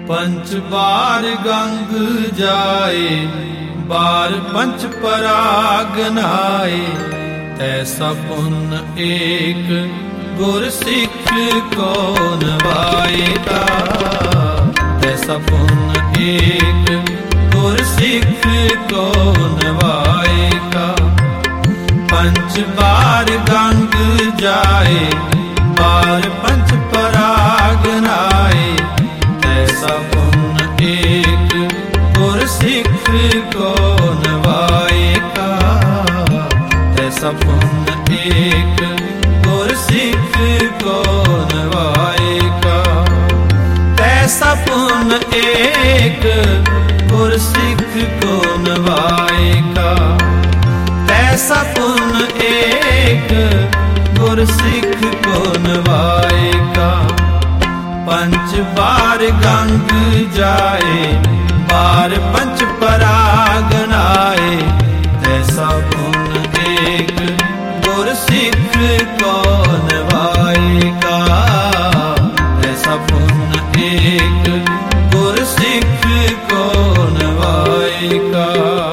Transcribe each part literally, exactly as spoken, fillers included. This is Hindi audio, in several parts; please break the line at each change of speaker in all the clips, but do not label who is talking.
पंच बार गंग जाए, बार पंच पराग नहाए। तैसा पुण्य एक गुर सिख को नवाएगा। तैसा पुण्य एक गुर सिख को नवाएगा। पंच बार गंग जाए, बार पंच पराग नहाए। ऐसा पुण्य एक गुर सिख को नवाएगा। ऐसा पुण्य एक गुर सिख को नवाएगा। ऐसा पुण्य एक गुर सिख को नवाएगा। ऐसा पुण्य एक गुर सिख को नवाएगा। पंच बार गंग जाए, बार पंच पराग नहाए। ऐसा पुण्य एक गुर सिख को नवाएगा। ऐसा पुण्य एक गुर सिख को नवाएगा।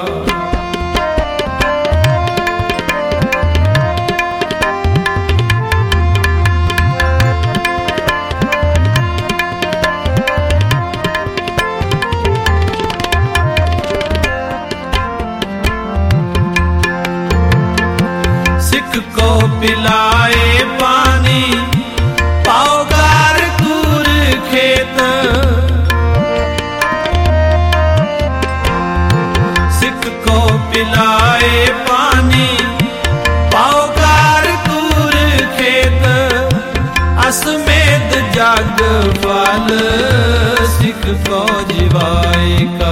को पिलाए पानी, पाओगार कूर खेत। सिख को पिलाए पानी, पाओगार कूर खेत। असमेत जग फल सिख को जिवाएगा।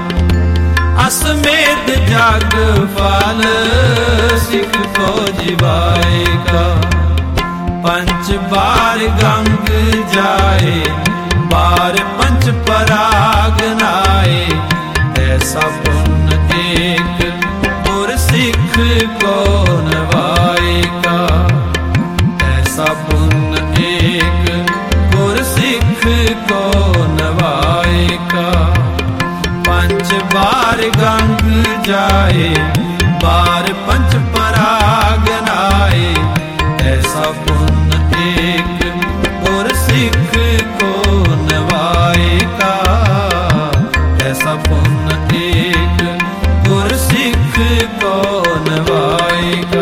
असमेत जग फल सिख को जिवाएगा। पंच बार गंग जाए, बार पंच पराग नहाए। ऐसा पुण्य एक गुर सिख को नवाएगा। ऐसा पुण्य एक गुर सिख को नवाएगा। पंच बार गंग जाए, बार पंच पराग नहाए। ऐसा पुण्य एक गुर सिख को नवाएगा। ऐसा पुण्य एक गुर सिख को नवाएगा।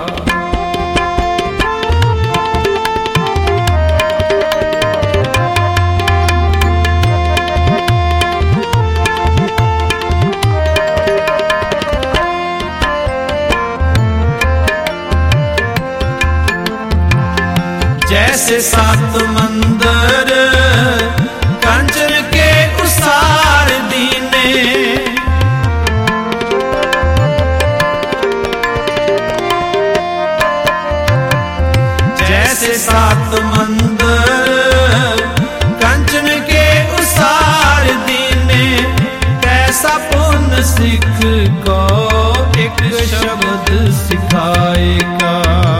जैसे सात मंदिर कंचन के उसार दीने। जैसे सात मंदिर कंचन के उसार दीने। कैसा पुण्य सिख को एक शब्द सिखाएगा।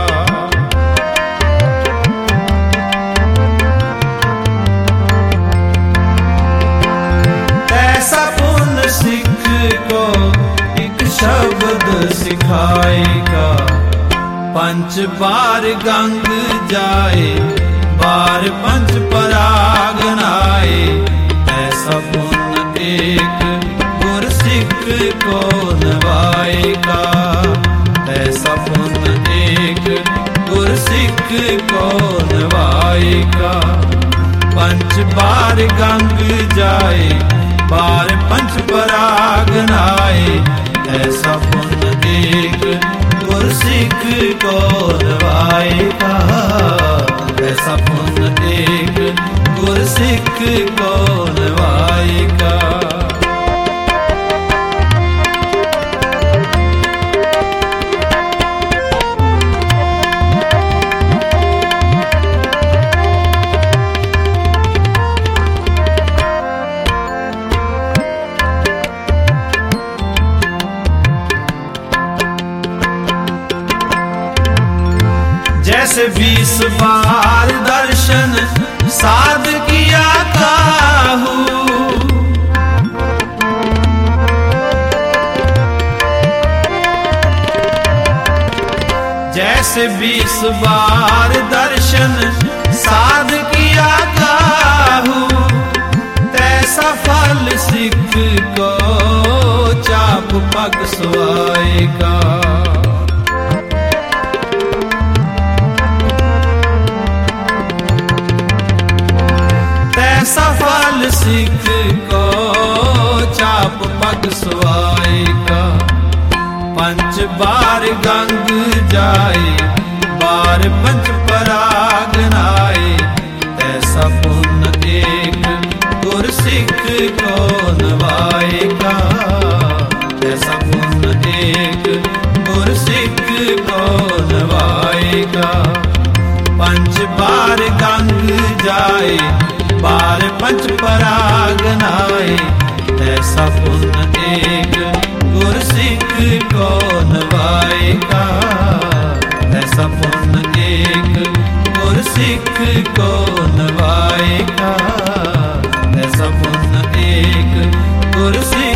सिख को एक शब्द सिखाएगा। पंच बार गंग जाए, बार पंच पराग नहाए। ऐसा पुण्य एक गुर सिख को नवाएगा। ऐसा पुण्य एक गुर सिख को नवाएगा। पंच बार गंग जाए, बार पंच पराग नहाए। ऐसा पुण्य एक गुर सिख को नवाएगा। ऐसा पुण्य एक गुर सिख को नवाएगा। जैसे बीस बार दर्शन साध किया काहू। जैसे बीस बार दर्शन साध किया काहू, तैसा फल सिख को चाप पग सुआएगा। तैसा फल सिख को चाप पग सुआएगा। पंच बार गंग जाए, बार पंच पराग नाए, तैसा पुण्य एक गुर सिख को नवाएगा। तैसा पुण्य एक गुर सिख को नवाएगा। पंच बार गंग जाए, बार पंच पराग नाए, तैसा पुण्य एक गुर सिख को नवाएगा। ऐसा पुण्य एक गुर सिख को नवाएगा। ऐसा पुण्य एक गुर सिख